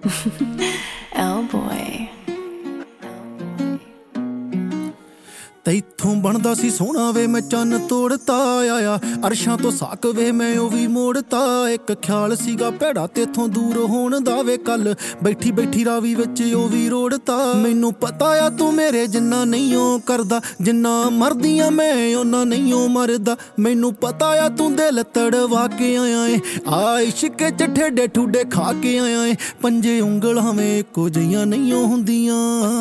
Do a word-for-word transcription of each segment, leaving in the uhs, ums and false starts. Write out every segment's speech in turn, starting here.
Oh boy. ਤੈਥੋਂ ਬਣਦਾ ਸੀ ਸੋਹਣਾ ਵੇ ਮੈਂ ਚੰਨ ਤੋੜਤਾ ਆਇਆ ਅਰਸ਼ਾਂ ਤੋਂ ਸਾਕ ਵੇ ਮੈਂ ਉਹ ਵੀ ਮੋੜਤਾ ਇੱਕ ਖਿਆਲ ਸੀਗਾ ਭੈੜਾ ਤੇਥੋਂ ਦੂਰ ਹੋਣ ਦਾ ਵੇ ਕੱਲ ਬੈਠੀ ਬੈਠੀ ਰਾਵੀ ਵਿੱਚ ਉਹ ਵੀ ਰੋੜਤਾ ਮੈਨੂੰ ਪਤਾ ਆ ਤੂੰ ਮੇਰੇ ਜਿੰਨਾ ਨਹੀਂ ਓ ਕਰਦਾ ਜਿੰਨਾ ਮਰਦੀਆਂ ਮੈਂ ਉਹਨਾਂ ਨਹੀਂ ਓ ਮਰਦਾ ਮੈਨੂੰ ਪਤਾ ਆ ਤੂੰ ਦਿਲ ਤੜਵਾ ਕੇ ਆਇਆ ਏ ਆ ਇਸ਼ਕ ਚ ਠੇਡੇ ਠੁੱਡੇ ਖਾ ਕੇ ਆਇਆ ਏ ਪੰਜੇ ਉਂਗਲਾਂ ਵੇ ਇੱਕੋ ਜਿਹੀਆਂ ਨਹੀਂ ਓ ਹੁੰਦੀਆਂ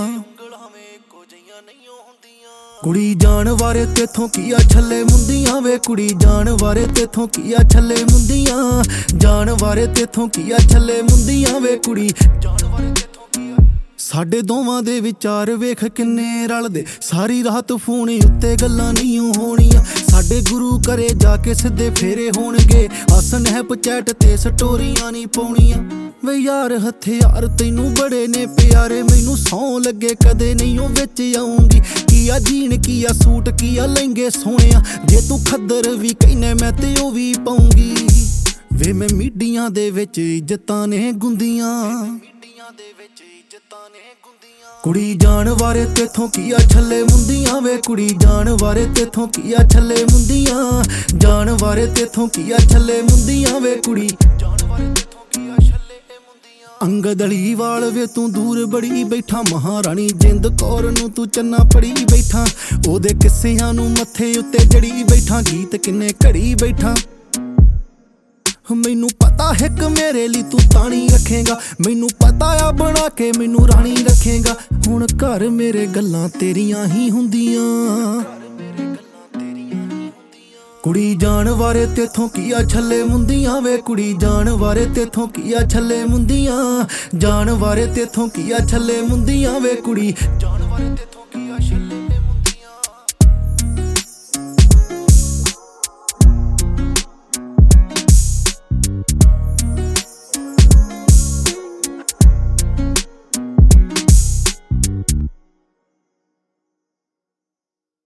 ਕੁੜੀ ਜਾਣ ਵਾਰੇ ਤੇਥੋਂ ਕੀ ਆ ਛੱਲੇ ਮੁੰਦੀਆਂ ਵੇ ਕੁੜੀ ਜਾਣ ਵਾਰੇ ਤੇਥੋਂ ਕੀ ਆ ਛੱਲੇ ਮੁੰਦੀਆਂ ਜਾਣ ਵਾਰੇ ਤੇਥੋਂ ਕੀ ਆ ਛੱਲੇ ਮੁੰਦੀਆਂ ਵੇ ਕੁੜੀ ਜਾਣ ਵਾਰੇ ਤੇਥੋਂ ਕੀ ਆ ਸਾਡੇ ਦੋਵਾਂ ਦੇ ਵਿਚਾਰ ਵੇਖ ਕਿੰਨੇ ਰਲਦੇ ਸਾਰੀ ਰਾਤ ਫੋਨ ਉੱਤੇ ਗੱਲਾਂ ਨਹੀਂ ਹੋਣੀਆਂ ਸਾਡੇ ਗੁਰੂ ਘਰੇ ਜਾ ਕੇ ਸਿੱਧੇ ਫੇਰੇ ਹੋਣਗੇ ਆ ਸਨੈਪਚੈਟ ਤੇ ਸਟੋਰੀਆਂ ਨਹੀਂ ਪਾਉਣੀਆਂ ਵੇ ਯਾਰ ਹਥਿਆਰ ਤੈਨੂੰ ਬੜੇ ਨੇ ਪਿਆਰੇ ਮੈਨੂੰ ਸੌਂ ਲੱਗੇ ਕਦੇ ਨਹੀਂ ਉਹ ਵਿੱਚ ਆਉਂਗੀ ਕੀ ਆ ਜੀਨ ਕੀ ਆ ਸੂਟ ਕੀ ਆ ਲਹਿੰਗੇ ਸੋਹਣਿਆ ਜੇ ਤੂੰ ਖੱਦਰ ਵੀ ਕਹਿਨੇ ਮੈਂ ਤੇ ਉਹ ਵੀ ਪਾਉਂਗੀ ਵੇ ਮੈਂ ਮੀਡੀਆਂ ਦੇ ਵਿੱਚ ਇੱਜ਼ਤਾਂ ਨੇ ਗੁੰਦੀਆਂ ਮੀਡੀਆਂ ਦੇ ਵਿੱਚ ਇੱਜ਼ਤਾਂ ਨੇ ਗੁੰਦੀਆਂ ਕੁੜੀ ਜਾਣ ਵਾਰੇ ਤੇਥੋਂ ਕੀ ਆ ਛੱਲੇ ਮੁੰਦੀਆਂ ਵੇ ਕੁੜੀ ਜਾਣ ਵਾਰੇ ਤੇਥੋਂ ਕੀ ਆ ਛੱਲੇ ਮੁੰਦੀਆਂ ਜਾਣ ਵਾਰੇ ਤੇਥੋਂ ਕੀ ਆ ਛੱਲੇ ਮੁੰਦੀਆਂ ਵੇ ਕੁੜੀ ਜਾਣ ਵਾਰੇ ਤੇਥੋਂ ਕੀ ਆ ਛੱਲੇ ਅੰਗਦ ਅਲੀ ਵਾਲ ਵੇ ਤੂੰ ਦੂਰ ਬੜੀ ਬੈਠਾ ਮਹਾਰਾਣੀ ਜਿੰਦ ਕੌਰ ਨੂੰ ਤੂੰ ਚੰਨਾ ਪੜੀ ਬੈਠਾ ਉਹਦੇ ਕਿੱਸਿਆਂ ਨੂੰ ਮੱਥੇ ਉੱਤੇ ਜੜੀ ਬੈਠਾ ਗੀਤ ਕਿੰਨੇ ਘੜੀ ਬੈਠਾ ਮੈਨੂੰ ਪਤਾ ਹੈ ਕਿ ਮੇਰੇ ਲਈ ਤੂੰ ਤਾਣੀ ਰੱਖੇਗਾ ਮੈਨੂੰ ਪਤਾ ਆ ਬਣਾ ਕੇ ਮੈਨੂੰ ਰਾਣੀ ਰੱਖੇਗਾ ਹੁਣ ਘਰ ਮੇਰੇ ਗੱਲਾਂ ਤੇਰੀਆਂ ਹੀ ਹੁੰਦੀਆਂ ਕੁੜੀ ਜਾਣ ਵਾਰੇ ਤੇਥੋਂ ਕੀ ਆ ਛੱਲੇ ਮੁੰਦੀਆਂ ਵੇ ਕੁੜੀ ਜਾਣ ਵਾਰੇ ਤੇਥੋਂ ਕੀ ਆ ਛੱਲੇ ਮੁੰਦੀਆਂ ਜਾਣ ਵਾਰੇ ਤੇਥੋਂ ਕੀ ਆ ਛੱਲੇ ਮੁੰਦੀਆਂ ਵੇ ਕੁੜੀ ਜਾਣ ਵਾਰੇ ਤੇਥੋਂ